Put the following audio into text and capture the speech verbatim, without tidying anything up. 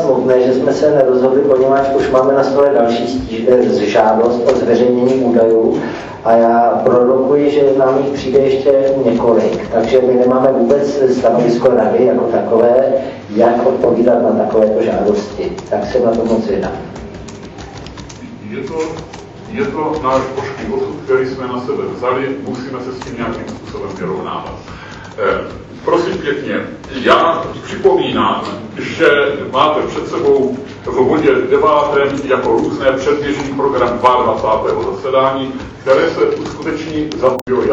smutné, že jsme se nerozhodli, poněvadž už máme na stole další stíž, žádost o zveřejnění údajů a já prorokuji, že nám jich přijde ještě několik, takže my nemáme vůbec stanovisko rady jako takové, jak odpovídat na takovéto žádosti. Tak jsem na to moc zvědav. Je to, je to náš hořký osud, který jsme na sebe vzali, musíme se s tím nějakým způsobem vyrovnávat. Eh, prosím pěkně, já připomínám, že máte před sebou v bodě devátém jako různé předběžný program dvacátého druhého zasedání, které se uskuteční za